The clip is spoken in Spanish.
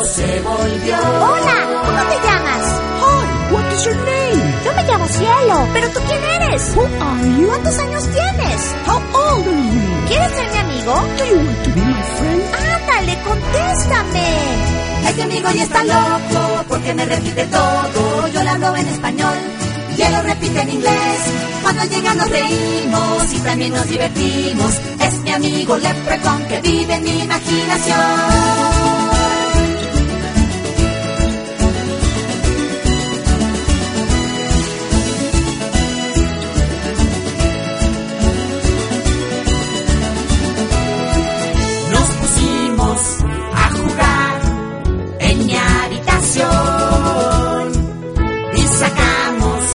loco se volvió. Hola, ¿cómo te llamas? Hi, what is your name? Yo me llamo Cielo, ¿pero tú quién eres? Who are you? ¿Cuántos años tienes? How old are you? ¿Quieres ser mi amigo? Do you want to be my friend? Ándale, contéstame. Este amigo ya está loco porque me repite todo. Yo le hablo en español y él lo repite en inglés. Cuando llega nos reímos y también nos divertimos. Es mi amigo Leprechaun que vive en mi imaginación.